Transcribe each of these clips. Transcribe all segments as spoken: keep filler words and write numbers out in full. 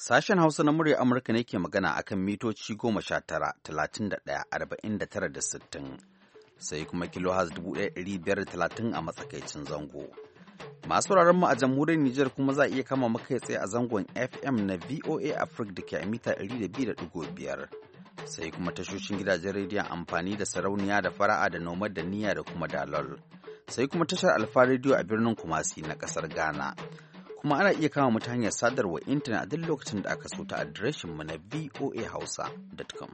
Sashen Hausa na murya Amurka ne ke magana akan mitoci goma sha tara, talatin da ɗaya, arba'in da tara da sittin, sai kuma kilohaz dubu ɗaya ɗari biyar da talatin a matsakaicin zango. Masu sauraron mu a jamhuriyar Nijar kuma za a iya kama maka tsaye a zangon F M na V O A Africa da ke a mita ɗari da biyu da ɗigo biyar. Sai kuma tashoshin gidajen rediyon amfani da sarauniya da fara'a da nomad da niyya da kuma dalol. Sai kuma tashar Alfa rediyo a birnin Kumasi na ƙasar Ghana. Kuma ana iya kama mu ta hanyar sadarwa intanet a duk lokacin da aka so ta adireshin mu na voa hausa dot com.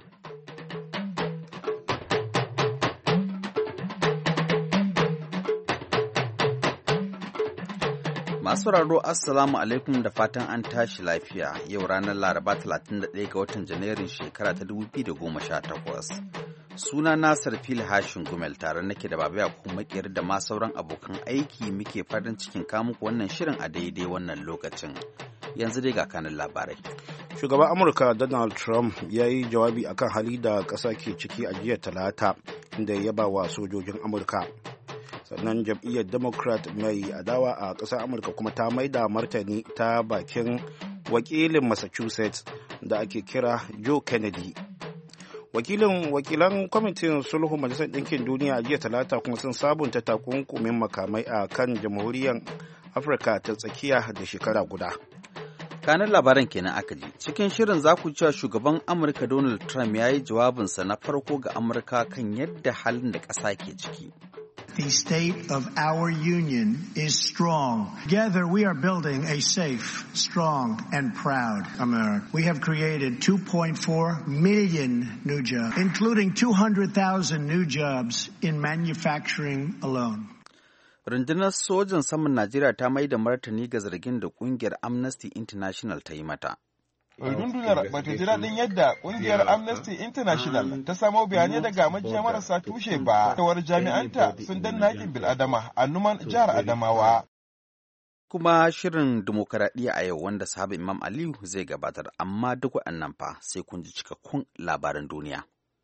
Masu sauraro Assalamu alaikum da fatan an tashi lafiya yau ranar Laraba talatin da ɗaya ga watan Janairun shekara ta dubu biyu da goma sha takwas. Suna Nasir Fil Hashin Gumel tare nake da Baba Yakubu Makiyar da ma sauran abokan aiki muke farin cikin kamuku wannan shirin a daidai wannan lokacin. Yanzu dai ga kanin labarai. Shugaban Amurka Donald Trump ya yi jawabi akan hali da ƙasa ke ciki a jiya Talata inda ya yaba wa sojojin Amurka. Sannan jam'iyyar Democrat mai adawa a ƙasar Amurka kuma ta maida martani ta bakin wakilin Massachusetts da ake kira Joe Kennedy. Wakilin wakilan kwamitin sulhu majalisar ɗinkin duniya a jiya Talata kuma sun sabunta takunkumin makamai a kan jamhuriyar Afirka ta tsakiya da shekara guda. Kanin labaran kenan aka ji. Cikin shirin za ku cewa shugaban Amurka Donald Trump ya yi jawabinsa na farko ga Amurka kan yadda halin da ƙasa ke ciki. The state of our union is strong. Together we are building a safe, strong, and proud America. We have created two point four million new jobs, including two hundred thousand new jobs in manufacturing alone. Rundunar sojan saman Najeriya ta mai da martani ga zargin da kungiyar Amnesty International ta yi mata. Rundunar ba ta ji daɗin yadda ƙungiyar Amnesty International ta samo bayanai daga majiya marasa tushe ba, tawar jami'anta sun danna haƙƙin bil'adama a Numan jihar Adamawa. Kuma shirin dimokuraɗiyya a yau wanda sahabi Imam Aliyu zai gabatar, amma duk waɗannan fa sai kun ji cikakkun labaran duniya.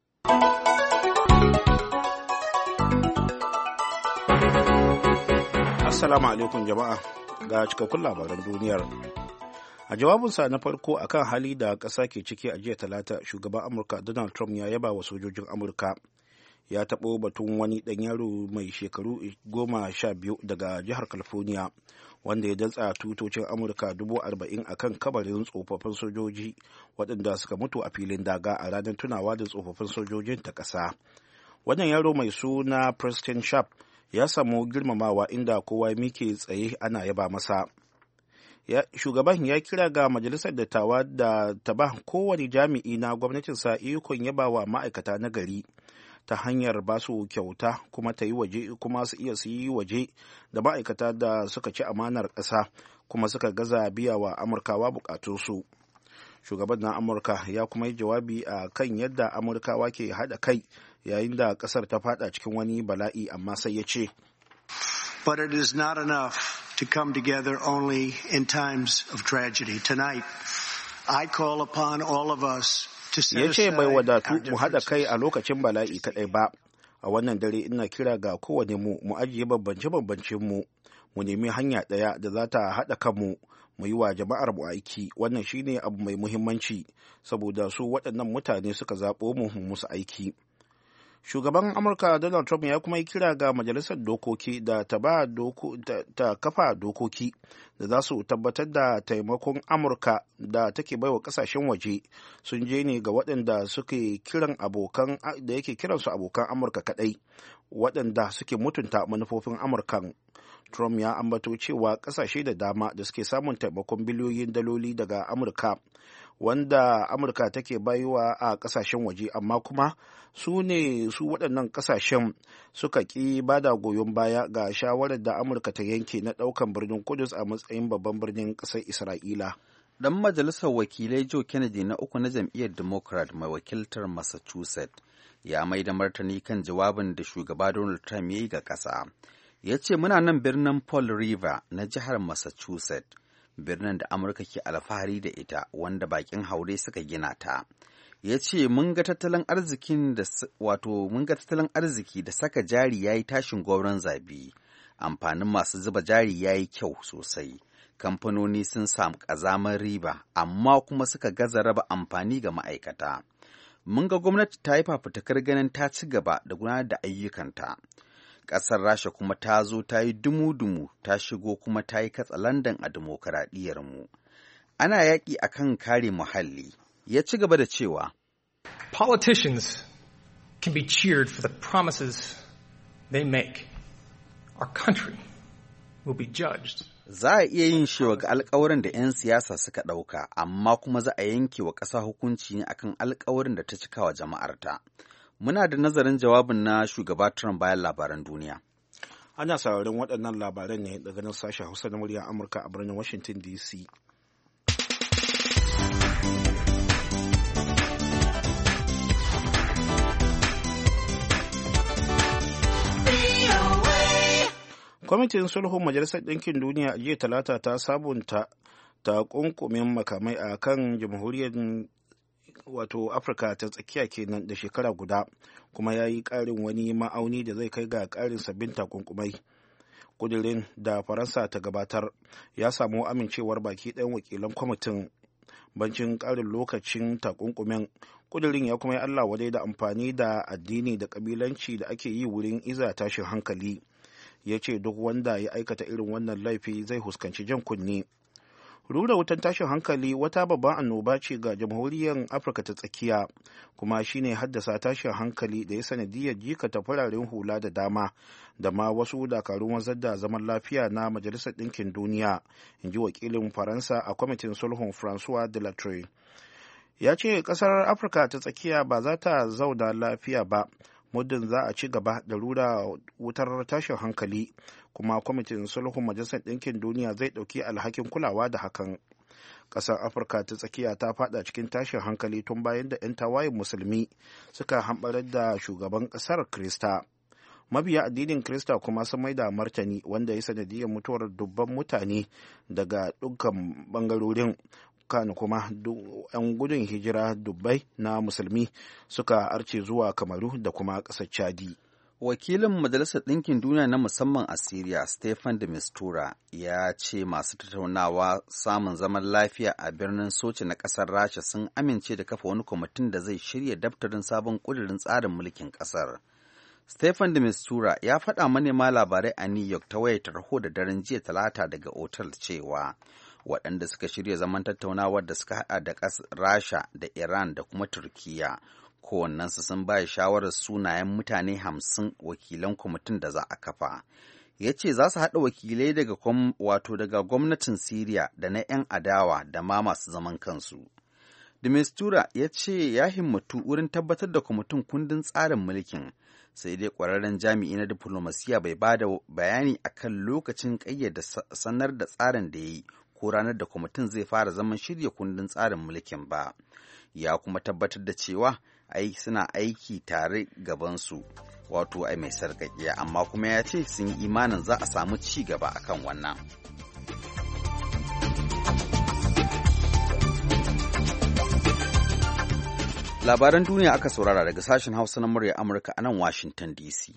Assalamu alaikum jama'a, ga cikakkun labaran duniyar. A jawabinsa na farko akan hali da ƙasa ke ciki a jiya Talata, shugaban Amurka Donald Trump ya yaba wa sojojin Amurka. Ya taɓo batun wani ɗan yaro mai shekaru goma sha biyu daga jihar California wanda ya datsa tutocin Amurka dubu arba'in a kan kabarin tsofaffin sojoji waɗanda suka mutu a filin daga a ranar tunawa da tsofaffin sojojin ta ƙasa. Wannan yaro mai suna Preston Sharp ya samu girmamawa inda kowa mike tsaye ana yaba masa. Ya, shugaban ya kira ga majalisar dattawa da ta ba kowane jami'i na gwamnatinsa ikon yaba wa ma'aikata na gari ta hanyar ba su kyauta kuma ta yi waje kuma su iya su yi waje da ma'aikata da suka ci amanar ƙasa kuma suka gaza biya wa amurkawa bukatunsu. Shugaban na Amurka ya kuma yi jawabi a kan yadda amurkawa ke haɗa kai yayin da ƙasar ta fada cikin wani bala'i, amma sai ya ce, But it is not enough to come together only in times of tragedy. Tonight, I call upon all of us to set aside. Ya ce bai wadatu mu haɗa kai a lokacin bala'i kaɗai ba. A wannan dare ina kira ga kowane mu mu ajiye bambance-bambancen mu, mu nemi hanya ɗaya da za ta haɗa kanmu, mu yi wa jama'ar mu aiki. Wannan shine abu mai muhimmanci saboda su waɗannan mutane suka zaɓo mu musu aiki. Shugaban Amurka Donald Trump ya kuma yi kira ga majalisar dokoki da ta, ba doko, ta, ta kafa dokoki da za su tabbatar da taimakon Amurka da take baiwa kasashen waje sun je ne ga waɗanda suke kiran abokan da yake kiransu abokan Amurka kaɗai, waɗanda suke mutunta manufofin Amurkan. Trump ya ambato cewa ƙasashe da dama da suke samun taimakon biliyoyin daloli daga Amurka wanda Amurka take bayuwa a ƙasashen waje, amma kuma su ne su waɗannan ƙasashen suka ƙi bada goyon baya ga shawarar da Amurka ta yanke na ɗaukan birnin Kudus a matsayin babban birnin ƙasar Isra'ila. Dan majalisar wakilai Joe Kennedy na uku na jam'iyyar Democrat mai wakiltar Massachusetts ya mai da martani kan jawabin da shugaba Donald Trump ya yi ga ƙasa. Ya ce muna nan birnin Fall River na jihar Massachusetts, birnin da Amurka ke alfahari da ita wanda bakin haure suka gina ta. Ya ce mun ga tattalin arzikin da wato mun ga tattalin arziki da saka jari yayi tashin gwauron zabi. Amfanin masu zuba jari yayi kyau sosai. kamfanoni sun samu ƙazamar riba amma kuma suka gaza raba amfani ga ma'aikata. Mun ga gwamnati ta yi fafutukar ganin ta ci gaba da gudanar da ayyukanta. Ƙasar Rasha kuma ta zo ta yi dumu-dumu ta shigo kuma ta yi katsalandan a dimokuraɗiyyarmu. Ana yaƙi a kan kare muhalli. Ya ci gaba da cewa, Politicians can be cheered for the promises they make. Our country will be judged. Za a iya yin shewa ga alkawarin da 'yan siyasa suka ɗauka, amma kuma za a yanke wa ƙasa hukunci ne akan alkawarin da ta cika wa jama'arta. Muna da nazarin jawabin na shugaba Trump bayan labaran duniya. Ana sauraron waɗannan labaran ne daga nan sashen Hausa na muryar Amurka a birnin Washington D C. Kwamitin sulhun Majalisar Ɗinkin Duniya a jiya Talata ta sabunta ta kunkumin makamai a kan jamhuriyar wato Afirka ta tsakiya kenan da shekara guda, kuma ya yi ƙarin wani ma'auni da zai kai ga ƙarin sabbin takunkumai. Kudirin da Faransa ta gabatar ya samu amincewar baki ɗayan wakilan kwamitin. Bancin ƙarin lokacin takunkumin, kudirin ya kuma yi Allah wadai da amfani da addini da ƙabilanci da ake yi wurin iza tashin hankali. Ya ce duk wanda ya aikata irin wannan laifi zai huskanci jan kunne. Rura wutan tashin hankali wata babban annoba ce ga jamhuriyar Afirka ta tsakiya, kuma shine haddasa tashin hankali da ya sanadiyar jikata fararen hula da dama da ma wasu dakarun wanzar da zaman lafiya na Majalisar Ɗinkin Duniya, in ji wakilin Faransa a kwamitin sulhun Francois Delattre. Ya ce ƙasar Afirka ta tsakiya ba za ta zauna lafiya ba muddin za a ci gaba da rura wutar tashin hankali, kuma kwamitin sulhun Majalisar Ɗinkin Duniya zai ɗauki alhakin kulawa da hakan. Ƙasar Afirka ta tsakiya ta fada cikin tashin hankali tun bayan da 'yan tawayen musulmi suka hambarar da shugaban ƙasar Krista. Mabiya addinin Krista kuma sun maida martani, wanda ya sanadiyar mutuwar dubban mutane daga dukkan bangarorin. Kana kuma 'yan gudun hijira dubbai na musulmi suka arce zuwa Kamaru da kuma ƙasar Chadi. Wakilin Majalisar Ɗinkin Duniya na musamman a Siriya, Stefan de Mistura, ya ce masu tattaunawa samun zaman lafiya a birnin Sochi na ƙasar Rasha sun amince da kafa wani kwamitin da zai shirya daftarin sabon ƙudurin tsarin mulkin ƙasar. Stefan de Mistura ya faɗa manema labarai a New York ta wayar tarho da daren jiya Talata daga otal cewa waɗanda suka shirya zaman tattaunawar da suka haɗa da ƙasar Rasha da Iran da kuma Turkiyya, kowannensu sun ba shawarar sunayen mutane hamsin wakilan kwamitin da za a kafa. Ya ce za su haɗa wakilai daga wato daga gwamnatin Siriya da na 'yan adawa da ma masu zaman kansu. De Mistura ya ce ya himmatu wurin tabbatar da kwamitin kundin tsarin mulkin, sai dai ƙwararren jami'i na diflomasiya bai ba da bayani akan lokacin ƙayyade sanar da tsarin da ya yi ko ranar da kwamitin zai fara zaman shirya kundin tsarin mulkin ba. Ya kuma tabbatar da cewa ai suna aiki tare gabansu, wato ai mai sarƙaƙiya, amma kuma ya ce sun yi imanin za a samu ci gaba akan wannan. Labaran duniya aka saurara daga sashen Hausa na murya Amurka a nan Washington D C.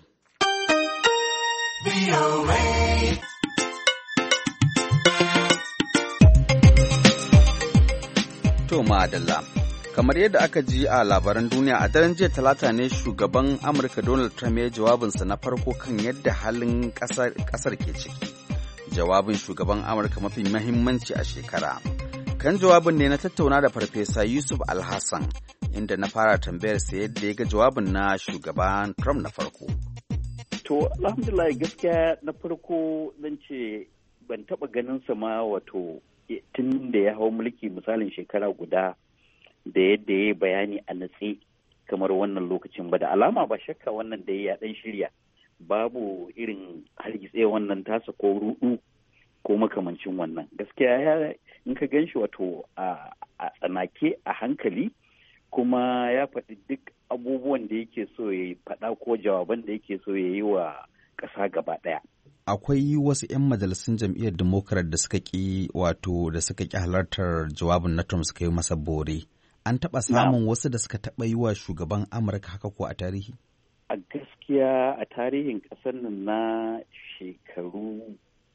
To madalla, kamar yadda aka ji a labaran duniya a daren jiya Talata ne shugaban Amurka Donald Trump ya jawabinsa na farko kan yadda halin ƙasar ke ciki. Jawabin shugaban Amurka mafi mahimmanci a shekara. Kan jawabin ne na tattauna da Farfesa Yusuf Alhassan, inda na fara tambayar sa yadda ya ga jawabin na shugaban Trump na farko. To, alhamdulillah gaskiya na farko zan ce ban taɓa ganin sa ma wato tun da ya hau mulki misalin shekara guda da yadda ya yi bayani a natse kamar wannan lokacin ba. Da alama ba shakka wannan da ya ɗan shirya, babu irin hargitse wannan tasa ko rudu ko makamancin wannan. Gaskiya ya in ka gan shi wato a tsanake a hankali, kuma ya faɗi duk abubuwan da yake so ya faɗa ko jawaban da yake so ya yi wa ƙasa gaba ɗaya. Akwai wasu 'yan majalisun jam'iyyar Democrat da suka ƙi wato da suka ƙi halartar jawabin na Trump suka yi masa bore. An taɓa samun wasu da suka taɓa yi wa shugaban Amurka haka ko a tarihi? A gaskiya a tarihin ƙasar nan na shekaru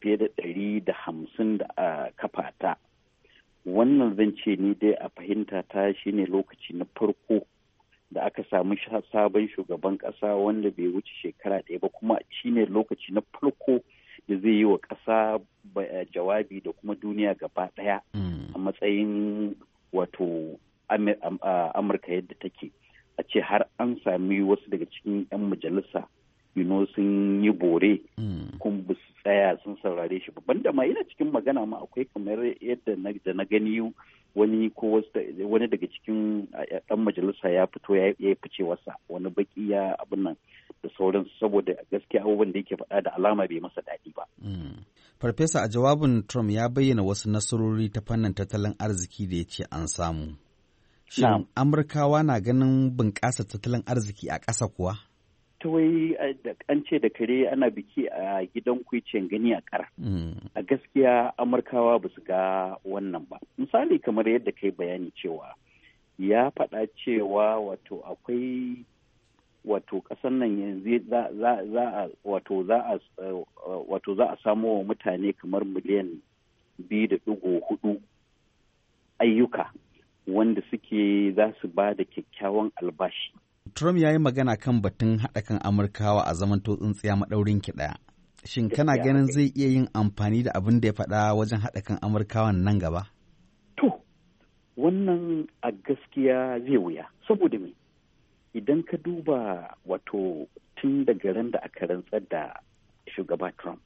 fiye da ɗari da hamsin da a kafa ta. Wannan zan ce ni dai a fahimta ta shine lokaci na farko da aka samu sabon shugaban ƙasa wanda bai wuce shekara ɗaya ba, kuma shine lokaci na farko da zai yi wa ƙasa jawabi da kuma duniya gaba ɗaya a matsayin wato Amurka yadda take. A ce har an sami wasu daga cikin 'yan majalisa you know, sun yi bore kuma ba su tsaya sun saurare shi ba. Banda ma yana cikin magana ma akwai kamar yadda da na gani wani ko wani daga cikin ɗan majalisa ya fito ya yi fice wasa wani baki ya abin nan da sauransu, saboda gaskiya abubuwan da yake faɗa da alama bai masa daɗi ba. Farfesa, a jawabin Trump ya bayyana wasu nasarori ta fannin tattalin arziki da ya ce an samu. Shin Amurkawa na ganin bunƙasar tattalin arziki a ƙasa kuwa? Ta wai an ce da kare ana biki a gidan kwicin gani a ƙara. A gaskiya Amurkawa ba su ga wannan ba. Misali kamar yadda kai bayani cewa ya faɗa cewa wato akwai wato ƙasar nan yanzu za a wato za a wato za a samo wa mutane kamar miliyan biyu da ɗigo hudu ayyuka wanda suke za su ba da kyakkyawan albashi. Trump ya yi magana kan batun haɗa kan Amurkawa a zaman tsintsiya maɗaurin ki ɗaya. Shin kana ganin zai iya yin amfani da abin da ya faɗa wajen haɗa kan Amurkawan nan gaba? To, wannan a gaskiya zai wuya. Saboda me? Idan ka duba wato tun daga ran da aka rantsar da shugaba Trump,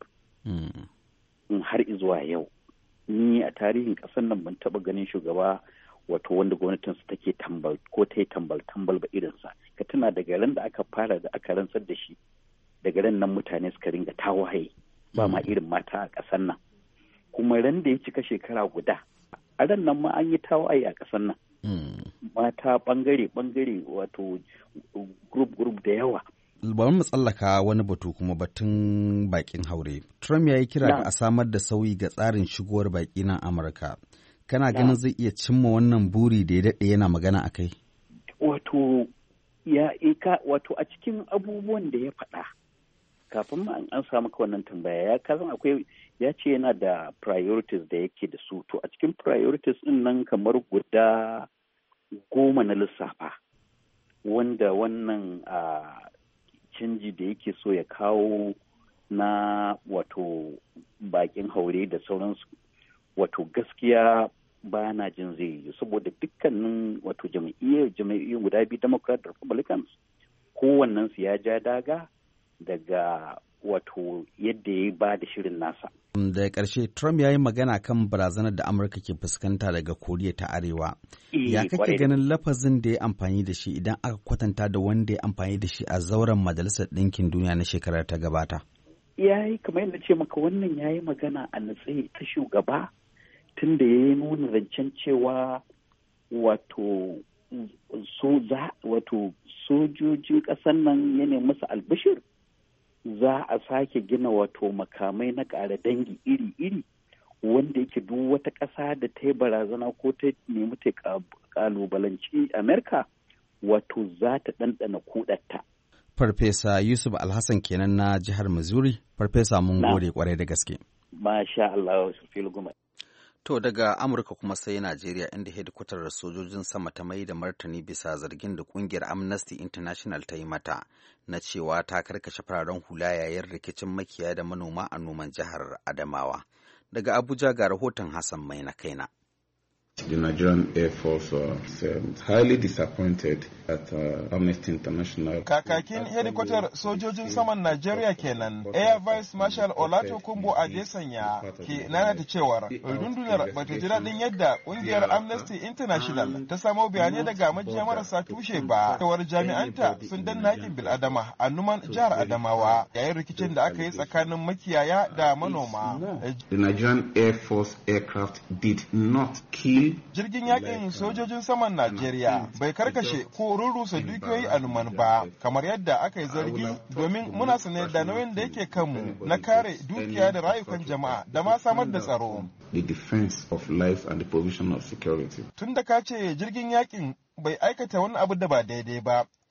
in har izuwa yau, ni a tarihin ƙasar nan ban taɓa ganin shugaba wato wanda gwamnatinsu take tambal ko ta yi tambal tambal ba irinsa. Ka tuna daga ran da aka fara da aka rantsar da shi, daga ran nan mutane suka ringa tawaye ba ma irin mata a ƙasar nan. Kuma ran da ya cika shekara guda, a ran nan ma an yi tawaye a ƙasar nan. Mata bangare bangare wato group group da yawa. Bari mu tsallaka wani batu kuma batun bakin haure. Trump ya yi kira ga a samar da sauyi ga tsarin shigowar baki na Amurka. Kana ganin zai iya cimma wannan buri da ya daɗe yana magana a kai? Wato, ya ika, wato a cikin abubuwan da ya faɗa, kafin ma an samu ka wannan tambaya, ya kazan akwai, ya ce yana da priorities da yake da su. To a cikin priorities ɗin nan kamar guda goma na lissafa, wanda wannan a canji da yake so ya kawo na wato bakin haure da sauransu. Wato gaskiya ba na jin zai yi, saboda dukkanin wato jama'iyyar jama'iyyar guda biyu Democrat da Republicans kowannen su ya ja daga daga wato yadda ya ba da shirin nasa. Daga ƙarshe Trump ya yi magana kan barazanar da Amurka ke fuskanta daga Koriya ta Arewa. Ya kake ganin lafazin da ya amfani da shi idan aka kwatanta da wanda ya amfani da shi a zauren Majalisar Ɗinkin Duniya na shekarar ta gabata? Ya yi kamar yadda ce maka, wannan ya yi magana a natsaye ta shugaba, tun da ya yi nuna zancen cewa wato so za wato sojojin ƙasar nan ya nemi musu albishir za a sake gina wato makamai na ƙara dangi iri-iri wanda yake duk wata ƙasa da ta yi barazana ko ta nemi ta ƙalubalanci Amerika wato za ta ɗanɗana kuɗatta. Farfesa Yusuf Alhassan kenan na jihar Missouri. Farfesa mun gode kwarai da gaske. Masha Allah, Guma. To daga Amurka kuma sai Najeriya, inda hedikwatar sojojin sama ta mai da martani bisa zargin da kungiyar Amnesty International ta yi mata na cewa ta karkashe fararen hula yayin rikicin makiyaya da manoma a noman jihar Adamawa. Daga Abuja ga rahoton Hassan Mai na kaina. The Nigerian Air Force was uh, highly disappointed at uh, Amnesty International. Kakakin hedikwatar sojojin saman Najeriya kenan, Air Vice Marshal Olatokunbo Adesanya ke nanata cewar rundunar bata ji daɗin yadda ƙungiyar Amnesty International ta samo bayanai daga majiya marasa tushe ba, cewar jami'anta sun danna haƙƙin bil'adama a numan jihar Adamawa yayin rikicin da aka yi tsakanin makiyaya da manoma. The Nigerian Air Force aircraft did not kill. Jirgin yakin sojojin saman Najeriya bai karkashe ko rurrusa dukiyoyi a numan ba, kamar yadda aka yi zargi, domin muna sane da nauyin da yake kanmu na kare dukiya da rayukan jama'a da ma samar da tsaro. The defense of life and the provision of security. Tun da ka ce jirgin yakin bai aikata wani abu da ba daidai ba,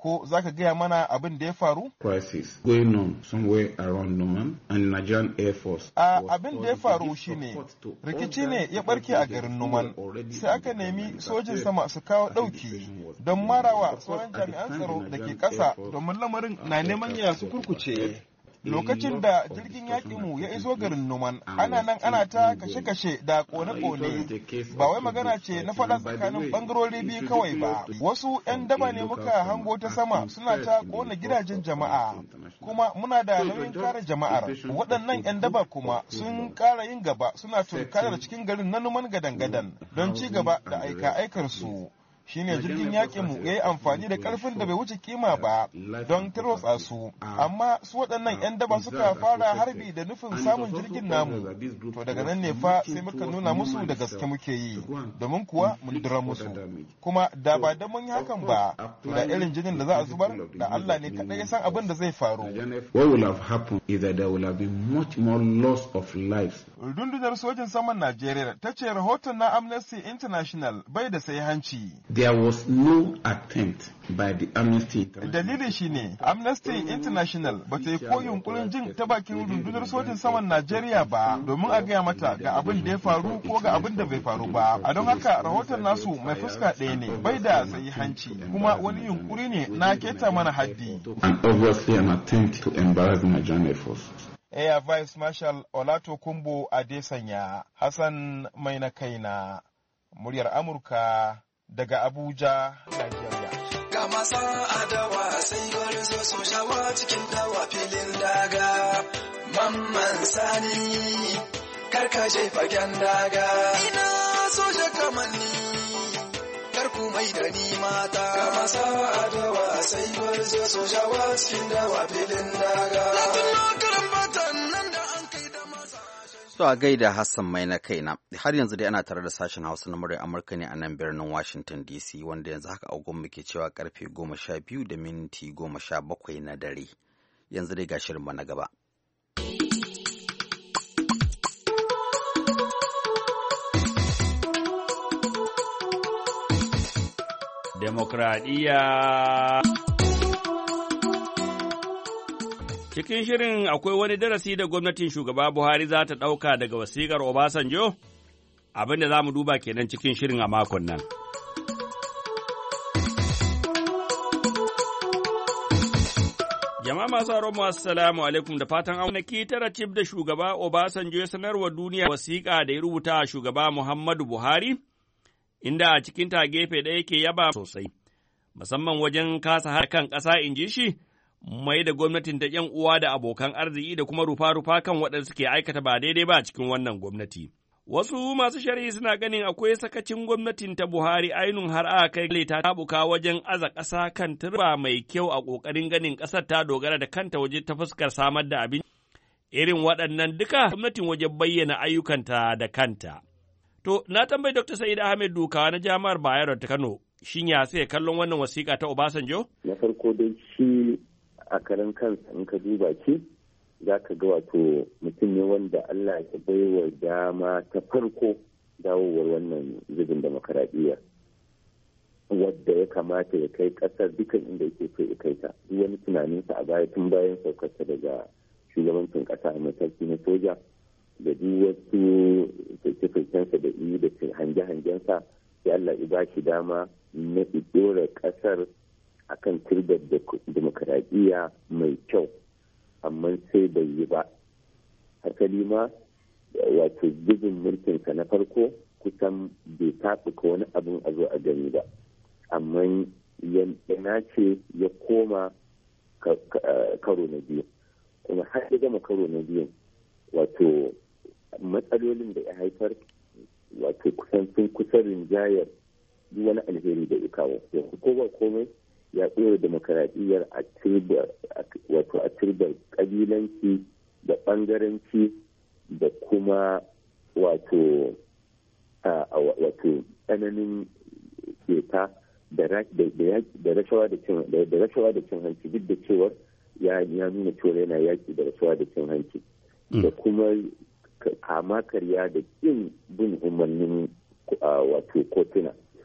ko za ka gaya mana abin da ya faru? Crisis going on somewhere around Numan and Nigerian Air Force. A abin da ya faru shine rikici ne ya barke a garin Numan, sai aka nemi sojin sama su kawo ɗauki don marawa sauran jami'an tsaro da ke ƙasa domin lamarin na neman ya su kurkuce. Lokacin da jirgin yaƙinmu ya iso garin Numan, ana nan ana ta kashe-kashe da ƙone-ƙone. Ba wai magana ce na faɗa tsakanin ɓangarori biyu kawai ba. Wasu 'yan daba ne muka hango ta sama suna ta ƙona gidajen jama'a. Kuma muna da nauyin kare jama'ar. Waɗannan 'yan daba kuma sun ƙara yin gaba suna tunkarar cikin garin na Numan gadan-gadan don ci gaba da aika-aikar su. Shine jirgin yaƙinmu ya yi amfani da ƙarfin da bai wuce kima ba don tarwatsa su, amma su waɗannan 'yan daba suka fara harbi da nufin samun jirgin namu. To daga nan ne fa sai muka nuna musu da gaske muke yi, domin kuwa mun dira musu. Kuma da ba da mun yi hakan ba, to da irin jinin da za a zubar da Allah ne kaɗai ya san abin da zai faru. What will have happened is that there will have been much more loss of lives. Rundunar sojin saman Najeriya ta ce rahoton na Amnesty International bai da sai hanci. There was no attempt by the Amnesty International. Dalili shine Amnesty International ba ta yi ko yunkurin jin ta bakin rundunar sojin saman Najeriya ba domin a gaya mata ga abin da ya faru ko ga abin da bai faru ba. A don haka rahoton nasu mai fuska ɗaya ne, bai da sai hanci, kuma wani yunkuri ne na keta mana haddi. And obviously an attempt to embarrass the Nigerian Air Force. Air Vice Marshal Olatokunbo Adesanya, Hassan Mai na kaina, muryar Amurka daga Abuja, Nigeria. Ga masu adawa sai wani zo sojawa cikin dawa filin daga. Mamman Sani, karkashe fagen daga. Ina soja kamanni, karku mai da ni mata. Ga masu adawa sai wani zo sojawa cikin dawa filin daga. Latin makaran batan nan da an kai da masa. So a gaida Hassan Mai na kaina, har yanzu dai ana tare da sashen Hausa na muryar Amurka ne a nan birnin Washington D C, wanda yanzu haka agon muke cewa karfe goma sha biyu da minti goma sha bakwai na dare. Yanzu dai ga shirin na gaba. Demokradiyya. Cikin shirin akwai wani darasi da gwamnatin shugaba Buhari za ta ɗauka daga wasiƙar Obasanjo? Abin da za mu duba kenan cikin shirin a makon nan. Jama'a masu haramu assalamu alaikum da fatan aunaki tara cif da shugaba Obasanjo ya sanarwa duniya wasiƙa da ya rubuta a shugaba Muhammadu Buhari, inda a cikin ta gefe ɗaya yake yaba sosai, musamman wajen kasa harkan ƙasa in ji shi, mai da gwamnatin ta ‘yan uwa da abokan arziki da kuma rufa-rufa kan waɗanda suke aikata ba daidai ba a cikin wannan gwamnati. Wasu masu sharhi suna ganin akwai sakacin gwamnatin ta Buhari ainun har aka kai ta tabuka wajen aza ƙasa kan turba mai kyau a ƙoƙarin ganin ƙasar ta dogara da kanta waje ta fuskar samar da abin. Irin waɗannan duka gwamnatin waje bayyana ayyukanta da kanta. To, na tambayi Dokta Sa'id Ahmed Dukawa na Jami'ar Bayero ta Kano, shin ya sai kallon wannan wasiƙa ta Obasanjo? Na farko dai shi a karan kansa in ka duba ki za ka ga wato mutum ne wanda Allah ya baiwa dama ta farko dawowar wannan zubin demokaradiyya wadda ya kamata ya kai kasar dukan inda yake so ya kai ta. Duk wani tunaninsa a baya tun bayan saukarsa daga shugabancin kasa a mataki na soja da duk wasu fice-ficensa da yi da hange-hangensa ya Allah ya ba shi dama na ɗora kasar akan turbar demokaradiyya mai kyau, amma sai bai yi ba. Hasali ma wato zubin mulkinsa na farko kusan bai taɓuka wani abin a zo a gani ba, amma yana ce ya koma karo na biyu, kuma har ya gama karo na biyu wato matsalolin da ya haifar wato kusan sun kusa rinjayar duk wani alheri da ya kawo. Yanzu ko ba komai ya ɗora demokaradiyyar a turbar wato a turbar ƙabilanci da ɓangaranci da kuma wato wato tsananin keta da rashawa da cin hanci, duk da cewar ya nuna cewa yana yaƙi da rashawa da cin hanci da kuma kama karya da ƙin bin umarnin wato kotuna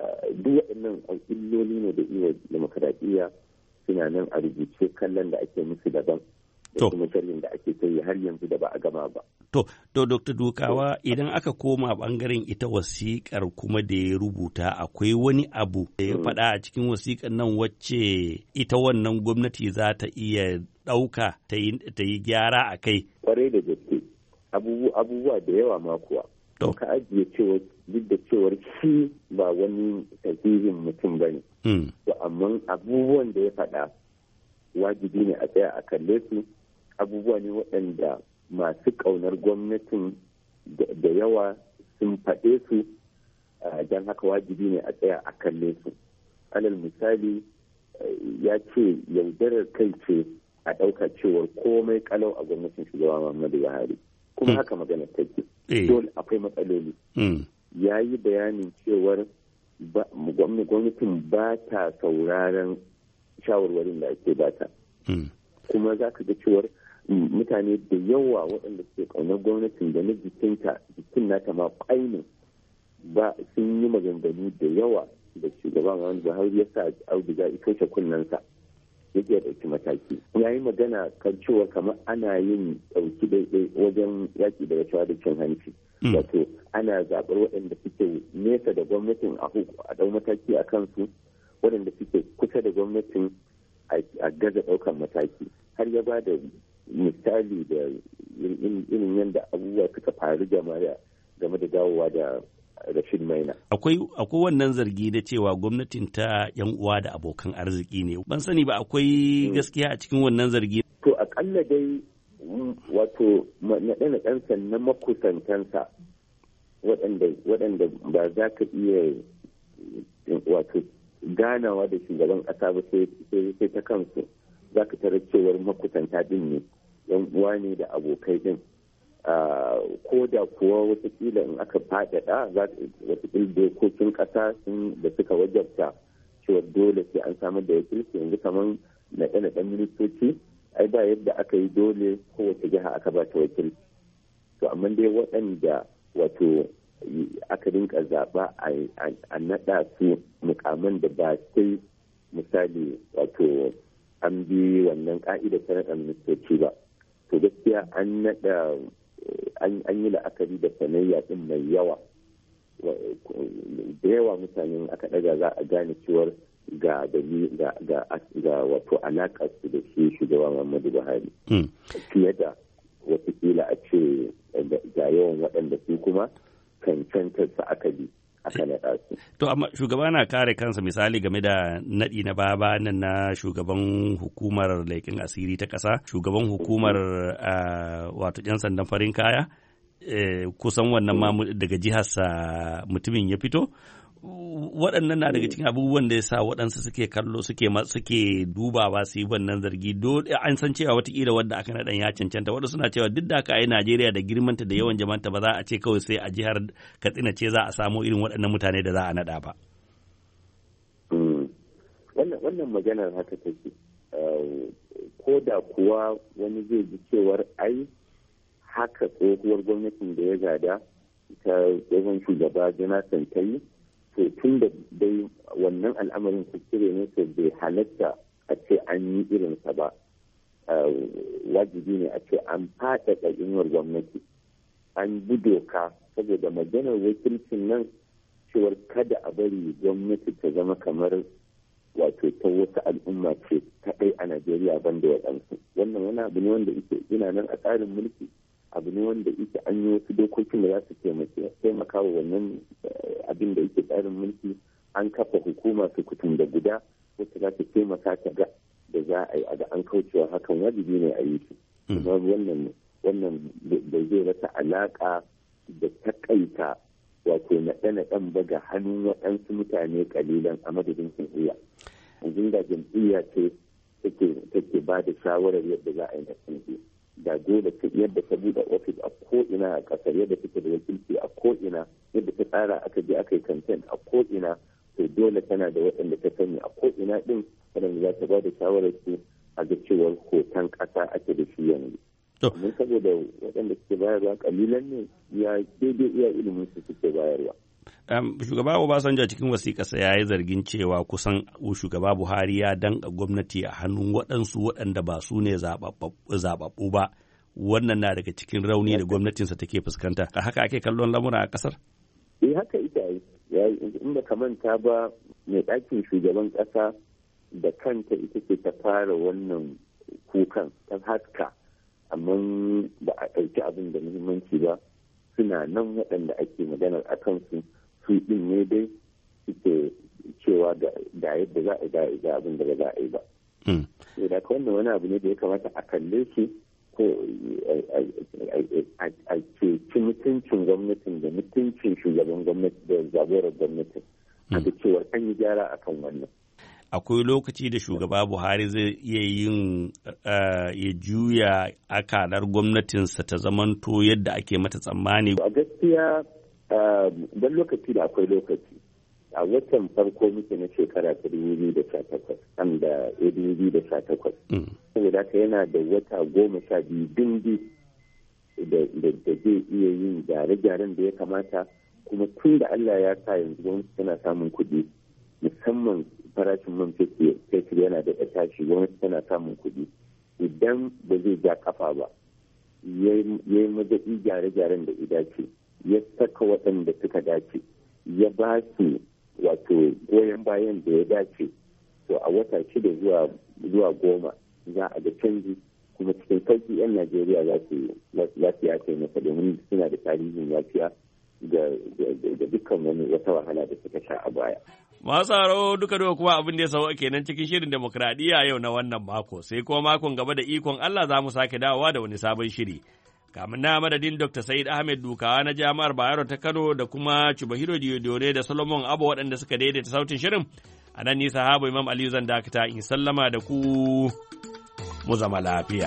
duk waɗannan illoli ne da iya demokaradiyya suna nan a rubuce, kallon da ake musu daban da kuma sharhin da ake kai har yanzu da ba a gama ba. To, to Dokta Dukawa, idan aka koma bangaren ita wasiƙar kuma da ya rubuta, akwai wani abu da ya faɗa a cikin wasiƙar nan wacce ita wannan gwamnati za ta iya ɗauka ta yi gyara a kai? Kwarai da gaske, abubuwa da yawa ma kuwa. Ka ajiye cewa duk da cewar shi ba wani sahihin mutum ba ne. To, amma abubuwan da ya faɗa wajibi ne a tsaya a kalle su, abubuwa ne waɗanda masu ƙaunar gwamnatin da yawa sun faɗe su, don haka wajibi ne a tsaya a kalle su. Alal misali, ya ce yaudarar kai ce a ɗauka cewar komai kalau a gwamnatin shugaba Muhammadu Buhari, kuma haka magana take. Dole akwai matsaloli. Ya yi bayanin cewar gwamnatin ba ta sauraron shawarwarin da ake bata. Kuma za ka ga cewar mutane da yawa waɗanda suke ƙaunar gwamnatin da na jikinta jikin nata ma ƙainin ba sun yi maganganu da yawa da shugaban wani Buhari ya sa auduga ya toshe kunnensa yake ɗauki mataki. Ya yi magana kan cewa kamar ana yin ɗauki daidai wajen yaƙi da rashawa da cin hanci. Wato ana zaɓar waɗanda suke nesa da gwamnatin a ɗau mataki a kansu, waɗanda suke kusa da gwamnatin a gaza ɗaukar mataki. Har ya ba da misali da irin yadda abubuwa suka faru jama'a game da dawowa da Rashid Maina. Akwai akwai wannan zargi da cewa gwamnatin ta yan uwa da abokan arziki ne. Ban sani ba akwai gaskiya a cikin wannan zargi. To akalla dai wato naɗe-naɗensa na makusantansa waɗanda ba za ka iya wato ganawa da shugaban ƙasa ba sai ta kansu, za ka tarar cewar makusanta din ne, yan uwa ne da abokai din. Ko da kuwa watakila in aka faɗaɗa watakila dokokin ƙasa da suka wajabta cewa dole sai an samar da wakilci, yanzu kamar naɗe-naɗen ministoci, ai ba yadda aka yi dole kowace jiha aka ba ta wakilci. To amma dai waɗanda wato aka rinka zaɓa a naɗa su mukaman da ba sai misali wato an bi wannan ka'ida ta naɗa ministoci ba. To gaskiya an naɗa an yi la'akari da sanayya ɗin mai yawa. Da yawa mutane aka ɗaga za a gane cewar ga ga wato alaƙar su da shi shugaba Muhammadu Buhari. Fiye da watakila a ce ga yawan waɗanda su kuma cancantar su aka bi aka naɗa su. To amma shugaba na kare kansa misali game da naɗi na baba nan na shugaban hukumar laikin asiri ta ƙasa, shugaban hukumar wato ƴan sandan farin kaya, kusan wannan ma daga jiharsa mutumin ya fito. Waɗannan na daga cikin abubuwan da ya sa waɗansu suke kallo suke suke dubawa su yi wannan zargi. An san cewa watakila wadda aka naɗan ya cancanta, wadda suna cewa duk da aka yi Najeriya da girmanta da yawan jama'anta ba za a ce kawai sai a jihar Katsina ce za a samu irin waɗannan mutane da za a naɗa ba. Wannan maganar haka take. Ko da kuwa wani zai ji cewar ai haka tsohuwar gwamnatin da ya gada ta tsohon shugaba Jonathan ta yi, to tun da dai wannan al'amarin kuskure ne, to bai halatta a ce an yi irinsa ba. Wajibi ne a ce an faɗaɗa inuwar gwamnati, an bi doka, saboda maganar wakilcin nan cewar kada a bari gwamnati ta zama kamar wato ta wasu al'umma ce kaɗai a Najeriya banda waɗansu. Wannan wani abu ne wanda ina nan a tsarin mulki, abu ne wanda yake an yi wasu dokokin da za su taimaka wa wannan abin da yake tsarin mulki. An kafa hukuma su kutum da guda wacce za ta taimaka ta ga da za a yi a ga an kaucewa hakan, wajibi ne a yi shi. Kuma wannan wannan da zai rasa alaƙa da takaita wato naɗe-naɗen ba ga hannun waɗansu mutane kalilan a madadin jam'iyya. Yanzu da jam'iyya ce take ba da shawarar yadda za a yi naɗe, da dole yadda ta buɗe ofis a ko'ina a ƙasar, yadda take da wakilci a ko'ina, yadda ta tsara aka je aka yi kamfen a ko'ina, to dole tana da waɗanda ta sani a ko'ina ɗin waɗanda za ta ba da shawarar su a ga cewar hoton ƙasa ake da shi yanzu. Mun saboda waɗanda suke bayarwa ƙalilan ne, ya daidai iya ilimin su suke bayarwa. Um, shugaba Obasanjo cikin wasiƙarsa ya yi zargin cewa kusan shugaba Buhari ya danka gwamnati a hannun waɗansu waɗanda ba su ne zaɓaɓɓu ba. Wannan na daga cikin rauni da gwamnatinsa take fuskanta. A haka ake kallon lamura a ƙasar? Eh haka ita yi. In ba ka manta ba mai ɗakin shugaban ƙasa da kanta ita ce ta fara wannan kukan ta haska, amma ba a ɗauki abin da muhimmanci ba. Suna nan waɗanda ake maganar a kansu su ɗin ne dai suke cewa da yadda za a ga abin da ba za a yi ba. Sai da wannan wani abu ne da ya kamata a kalle shi ko a ce mutuncin gwamnatin da mutuncin shugaban gwamnati da jagorar gwamnatin. A da cewar an yi gyara akan wannan. Akwai lokaci da shugaba Buhari zai iya yin ya juya akalar gwamnatinsa ta zamanto yadda ake mata tsammani. A gaskiya don lokaci da akwai lokaci. A watan farko muke na shekara ta dubu biyu da sha takwas, an da dubu biyu da sha takwas. Saboda haka yana da wata goma sha biyu dindi da zai iya yin gyare-gyaren da ya kamata, kuma tun da Allah ya sa yanzu gwamnati tana samun kuɗi, musamman farashin man fetur yana da tashi, gwamnati tana samun kuɗi. Idan ba zai ja kafa ba, ya yi mazaɓi gyare-gyaren da ya dace, ya saka waɗanda suka dace, ya ba su wato goyon bayan da ya dace, to a wata shida zuwa goma za a ga canji, kuma cikin sauki 'yan Najeriya za su yafe masa, domin suna da tarihin yafiya da dukkan wani wata wahala da suka sha a baya. Masu haro duka duka kuma abin da ya sauka kenan cikin shirin demokradiyya yau na wannan mako, sai kuma makon gaba da ikon Allah za mu sake dawowa da wani sabon shiri. Kamin na madadin Doctor Said Ahmed Dukawa na Jami'ar Bayero ta Kano da kuma Chubahiro Diodone da Solomon Abo waɗanda suka daidaita sautin shirin, a nan ni sahabo Imam Aliyu zan dakata in sallama da ku mu zama lafiya.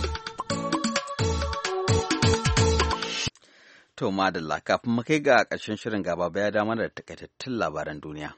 To madalla, kafin mu kai ga ƙarshen shirin gaba ya dama da takaitattun labaran duniya.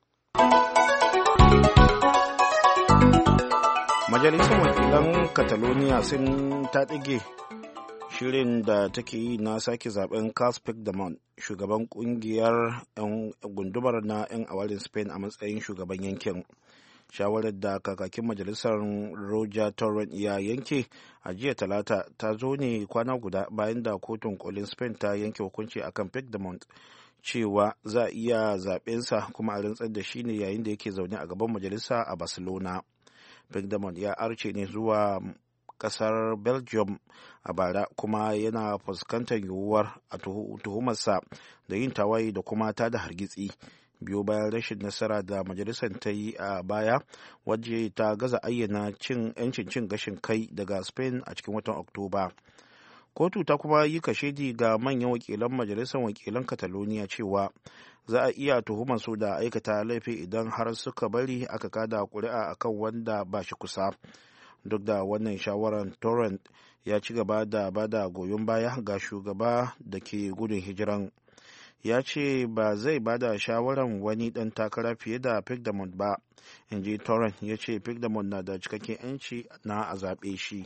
Majalisar wakilan Catalonia sun ta ɗige shirin da take yi na sake zaben Carles Puigdemont, shugaban kungiyar 'yan gundumar na 'yan awarin Spain a matsayin shugaban yankin. Shawarar da kakakin majalisar Roger Torrent ya yanke a jiya talata ta zo ne kwana guda bayan da kotun kolin Spain ta yanke hukunci akan Puigdemont cewa za a iya zaɓensa kuma a rantsar da shi ne yayin da yake zaune a gaban majalisa a Barcelona. Puigdemont ya arce ne zuwa kasar Belgium a bara kuma yana fuskantar yiwuwar a tuhumarsa da yin tawaye da kuma tada hargitsi biyo bayan rashin nasara da majalisar ta yi a baya waje ta gaza ayyana cin 'yancin cin gashin kai daga Spain a cikin watan Oktoba. Kotu ta kuma yi kashedi ga manyan wakilan majalisar wakilan Catalonia cewa za a iya tuhumar su da aikata laifi idan har suka bari aka kada kuri'a akan wanda ba shi kusa. Duk da wannan shawarar, Torrent ya ci gaba da bada goyon baya ga shugaba da ke gudun hijiran. Ya ce ba zai bada shawarar wani ɗan takara fiye da Puigdemont ba, in ji Torrent. Ya ce Puigdemont na da cikakken 'yanci na a zaɓe shi.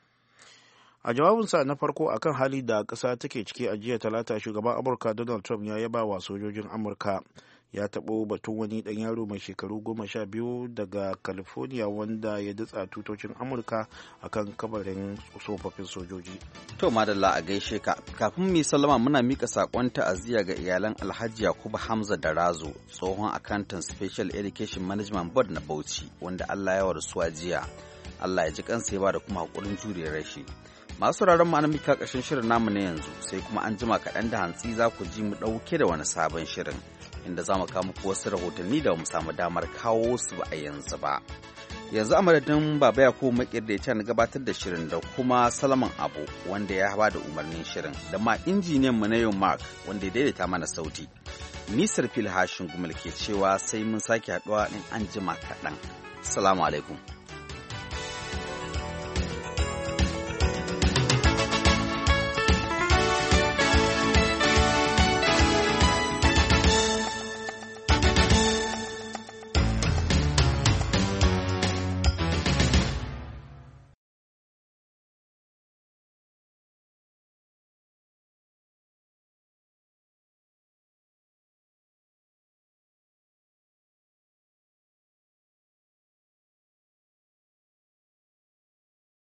A jawabinsa na farko akan hali da ƙasa take ciki a jiya talata, shugaban Amurka Donald Trump ya yaba wa sojojin Amurka. Ya taɓo batun wani ɗan yaro mai shekaru goma sha biyu daga California wanda ya datsa tutocin Amurka akan kabarin tsofaffin sojoji. To madalla a gaishe ka, kafin mu sallama muna mika saƙon ta'aziyya ga iyalan Alhaji Yakubu Hamza da Razo, tsohon akantan Special Education Management Board na Bauchi, wanda Allah ya warsuwa jiya. Allah ya ji kansa ya ba da kuma haƙurin jure rashi. Masu sauraron mu an mika ƙarshen shirin namu na yanzu, sai kuma an jima kaɗan da hantsi za ku ji mu ɗauke da wani sabon shirin, inda za mu kawo muku wasu rahotanni da mu samu damar kawo su ba a yanzu ba. Yanzu a madadin Baba Yakubu Makir da ya na gabatar da shirin da kuma Salaman Abu wanda ya ba da umarnin shirin, da ma injiniyan mu na yau Mark wanda ya daidaita mana sauti. Nisar Fil Hashin Gumal ke cewa sai mun sake haɗuwa in an jima kaɗan. Assalamu alaikum.